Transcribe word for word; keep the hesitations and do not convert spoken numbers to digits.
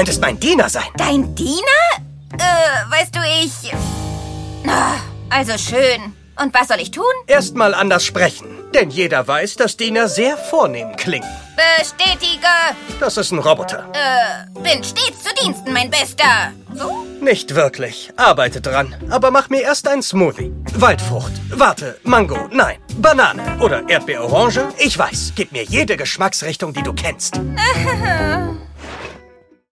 könntest mein Diener sein. Dein Diener? Äh, weißt du, ich... Ah, also schön. Und was soll ich tun? Erstmal anders sprechen. Denn jeder weiß, dass Diener sehr vornehm klingen. Bestätige. Das ist ein Roboter. Äh, bin stets zu Diensten, mein Bester. So? Nicht wirklich. Arbeite dran. Aber mach mir erst einen Smoothie. Waldfrucht. Warte, Mango. Nein. Banane. Oder Erdbeerorange. Ich weiß. Gib mir jede Geschmacksrichtung, die du kennst.